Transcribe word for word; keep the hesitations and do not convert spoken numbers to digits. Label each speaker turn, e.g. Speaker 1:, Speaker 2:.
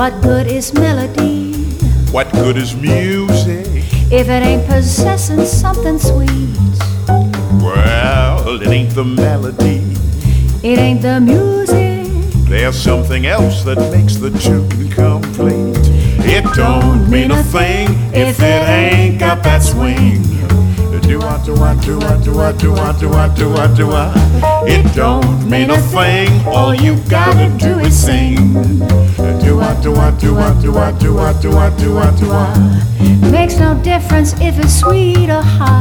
Speaker 1: What good is melody?
Speaker 2: What good is music?
Speaker 1: If it ain't possessing something sweet.
Speaker 2: Well, it ain't the melody.
Speaker 1: It ain't the music.
Speaker 2: There's something else that makes the tune complete. It don't mean a thing if it ain't got that swing. Do-a, do-a, do-a, do-a, do-a, do-a, do-a, do-a. It don't mean a thing, all you gotta do is sing. Do-a, do-a, do-a, do-a, do-a, do-a, do-a, do-a.
Speaker 1: Makes no difference if it's sweet or hot.